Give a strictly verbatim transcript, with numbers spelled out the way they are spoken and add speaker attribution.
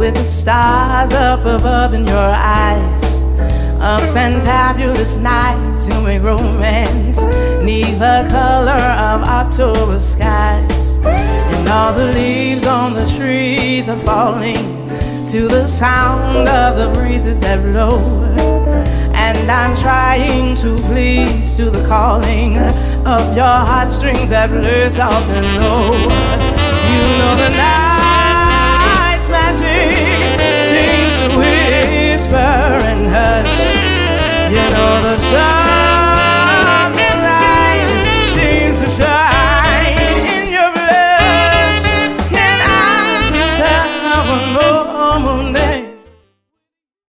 Speaker 1: with the stars up above in your eyes. A fantabulous night to make romance neath the color of October skies. And all the leaves on the trees are falling to the sound of the breezes that blow. And I'm trying to please to the calling of your heartstrings that blur soft and low. You know the night's magic seems to whisper and hush. You know the sun